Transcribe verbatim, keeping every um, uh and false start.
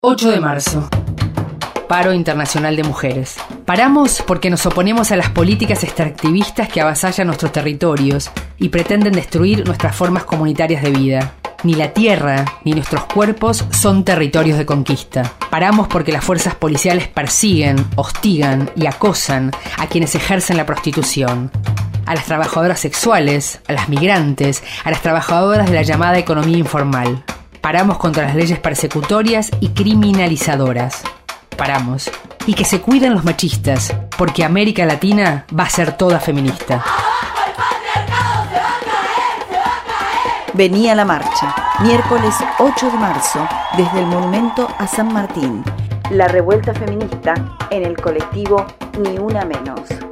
ocho de marzo. Paro Internacional de Mujeres. Paramos porque nos oponemos a las políticas extractivistas que avasallan nuestros territorios y pretenden destruir nuestras formas comunitarias de vida. Ni la tierra ni nuestros cuerpos son territorios de conquista. Paramos porque las fuerzas policiales persiguen, hostigan y acosan a quienes ejercen la prostitución. A las trabajadoras sexuales, a las migrantes, a las trabajadoras de la llamada economía informal. Paramos contra las leyes persecutorias y criminalizadoras. Paramos. Y que se cuiden los machistas, porque América Latina va a ser toda feminista. Vení a la marcha, miércoles ocho de marzo, desde el Monumento a San Martín. La revuelta feminista en el colectivo Ni Una Menos.